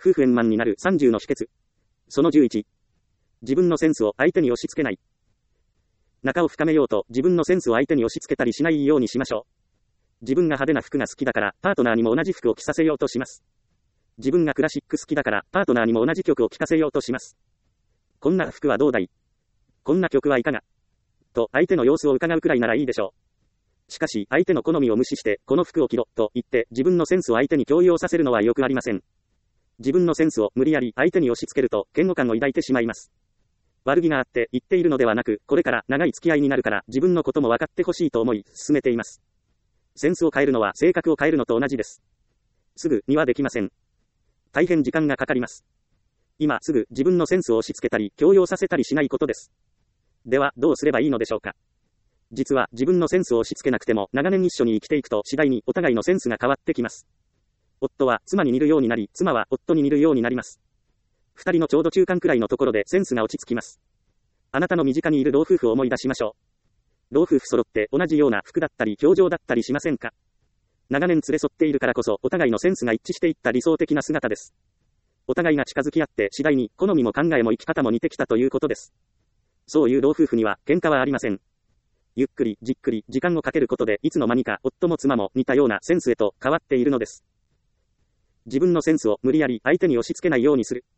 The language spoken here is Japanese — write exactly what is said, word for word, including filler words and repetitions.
夫婦円満になるさんじゅうの秘訣。そのじゅういち。自分のセンスを相手に押し付けない。仲を深めようと自分のセンスを相手に押し付けたりしないようにしましょう。自分が派手な服が好きだからパートナーにも同じ服を着させようとします。自分がクラシック好きだからパートナーにも同じ曲を聴かせようとします。こんな服はどうだい？こんな曲はいかが？と相手の様子を伺うくらいならいいでしょう。しかし相手の好みを無視してこの服を着ろと言って自分のセンスを相手に強要させるのはよくありません。自分のセンスを無理やり相手に押し付けると嫌悪感を抱いてしまいます。悪気があって言っているのではなく、これから長い付き合いになるから自分のことも分かってほしいと思い進めています。センスを変えるのは性格を変えるのと同じです。すぐにはできません。大変時間がかかります。今すぐ自分のセンスを押し付けたり強要させたりしないことです。ではどうすればいいのでしょうか。実は自分のセンスを押し付けなくても長年一緒に生きていくと次第にお互いのセンスが変わってきます。夫は妻に似るようになり、妻は夫に似るようになります。二人のちょうど中間くらいのところでセンスが落ち着きます。あなたの身近にいる老夫婦を思い出しましょう。老夫婦揃って同じような服だったり表情だったりしませんか？長年連れ添っているからこそお互いのセンスが一致していった理想的な姿です。お互いが近づき合って次第に好みも考えも生き方も似てきたということです。そういう老夫婦には喧嘩はありません。ゆっくりじっくり時間をかけることでいつの間にか夫も妻も似たようなセンスへと変わっているのです。自分のセンスを無理やり相手に押し付けないようにする。